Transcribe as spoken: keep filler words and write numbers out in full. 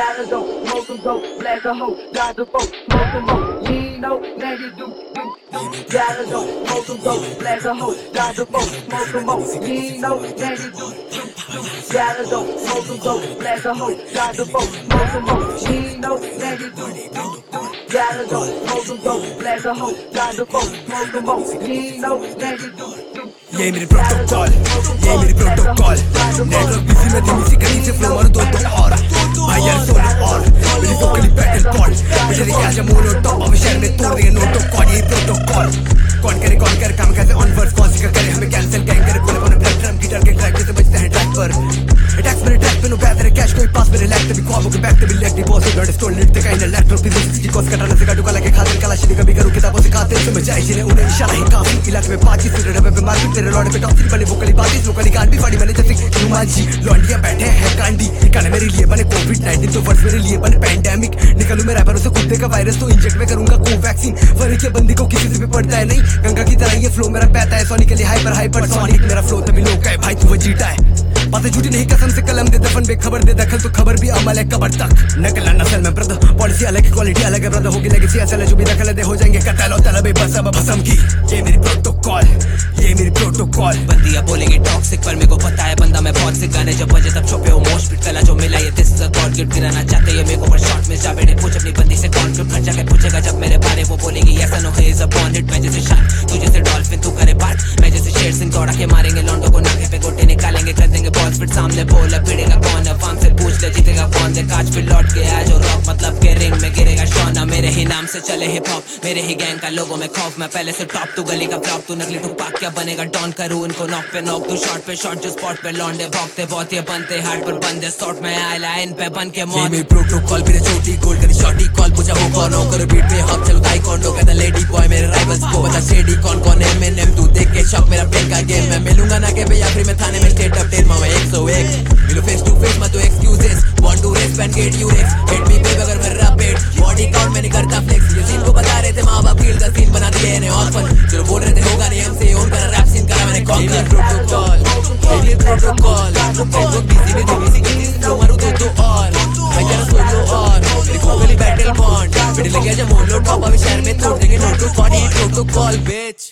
Gotta go, smoke them dope, black a hoe, got the folk, smoke them more. You ain't know, now you do, do, do. Gotta go, smoke them dope, black a hoe, got the folk, smoke them more. You ain't know, now you do, do, do. Gotta go, smoke them dope, black a hoe, got the folk, smoke them more. You ain't know, now you do, do, do. Gotta go, smoke them dope, black a hoe, got the folk, smoke them more. You ain't know, now you do, do. ये मेरी protocol, ये मेरी protocol. Network busy में धीमी सी गली से flow मारो दो दो और भाई यार सोलो और मेरी वोकली बैटल कॉल मेरे लिए आजा मोनो टॉप अब शहर में तोड़ देंगे नोटो कॉल ये प्रोटोकॉल। कौन करे कौन करे काम कैसे ऑन वर्स कौन सी करे हमें कैंसिल गैंग करे बोले बोले ब्लड ड्रम गिटार के ट्रैक जैसे बजते हैं ट्रैक पर अटैक्स मेरे ट्रैक पे नो बैक तेरे कैश कोई पास मेरे लैग तभी ख्वाबों के बैक तभी leg deposit god stole lit का इन इलेक्ट्रो फिजिक्स की कोस कटाने से गाड़ू का लगे खातिर कलाशी कभी करूं किताबों से खाते से मजा इसीलिए उन्हें इशारा ही काफी इलाके में पाँच सिर डब्बे पे मार तेरे लौड़े पे टॉप बने वोकली बाजी लोकली गांड भी फाड़ी मैंने जैसे रुमाजी लौंडिया बैठे हैं कांडी निकाले मेरे लिए बने कोविड नाइनटीन तो वर्ष मेरे लिए बने पैंडेमिक निकालूं मैं रैपरों से कुत्ते का वायरस तो इंजेक्ट में करूंगा कोवैक्सीन फर्क के बंदी को किसी से भी पड़ता है नहीं गंगा की तरह ये फ्लो मेरा बहता है सोनी के लिए हाइपर हाइपर सोनिक मेरा फ्लो तभी लोग है भाई तू वजीटा है बातें झूठी नहीं कसम से कलम दे दफन बेखबर दे दखल तो खबर भी अमल है कबर तक नकल नस्ल में ब्रदर पॉलिसी अलग है क्वालिटी अलग है ब्रदर होगी लेगेसी असल है जो भी दखल दे हो जाएंगे कतल और तलबे बस अब भसम की ये मेरी प्रोटोकॉल ये मेरी प्रोटोकॉल। बंदियां बोलेंगे टॉक्सिक पर मेरे को पता है बंदा मैं बहुत से गाने जब बजे तब छुपे हो मोस्ट पिट कला जो मिला ये this is a god gift गिराना चाहते ये मेरे को पर शॉट में जा बैठे पूछ अपनी बंदी से कौन क्यों खर्चा के पूछेगा जब मेरे बारे वो बोलेंगी ऐसा नो है इज अ बॉन्ड हिट मैं जैसे शार्क तू जैसे डॉल्फिन तू करे बात मैं जैसे शेर सिंह दौड़ा के मारेंगे लौंडों को नाके पे गोटे निकालेंगे कर देंगे बॉल्स फिट सामने बोल भिड़ेगा कौन है फार्म से पूछ ले जीतेगा कौन दे काज फिर लौट के आया जो रॉक मतलब के रिंग में गिरेगा शोना मेरे ही नाम से चले हिप हॉप मेरे ही गैंग का लोगों में खौफ मैं पहले से टॉप तू गली का फ्लॉप तू नकली टू पाक क्या बनेगा डॉन करूं इनको नॉक पे नॉक तू शॉट पे शॉट जो स्पॉट पे लौंडे भौंकते बहुत ये बनते हार्ड पर बंदे सॉर्ट में आए लाइन पे बन के मौत मेरी प्रोटोकॉल मेरे छोटी गोल्ड करी शॉटी कॉल पूछा हो कौन हो कर बीट पे हॉप चलो गाई कौन कहता लेडी बॉय मेरे राइवल्स को बता शेडी कौन कौन है मैं नेम तू देख के शॉक मेरा पेन का गेम मैं मिलूंगा ना के भैया आखिरी में थाने में स्टेट अप टेल मामा एक सौ एक मिलो फेस टू फेस मत तो excuses want to race pain get you race hit me babe अगर मेरा पेट बॉडी काउंट में नहीं करता फ्लेक्स ये सीन को बता रहे थे माँ बाप फील का सीन बना दिए ने और फन चलो बोल रहे थे होगा नहीं हमसे और मेरा रैप सीन करा मैंने कॉन्कर प्रोटोकॉल ये प्रोटोकॉल फेसबुक बिजी में धीमी सी गली से फ्लो मारूं दो दो और मैं जरा सोलो और मेरी कोगली बैटल बॉन्ड बेटे लगे जा मोलो टॉप अभी शहर में तोड़ देंगे नोटो बॉडी प्रोटोकॉल बेच।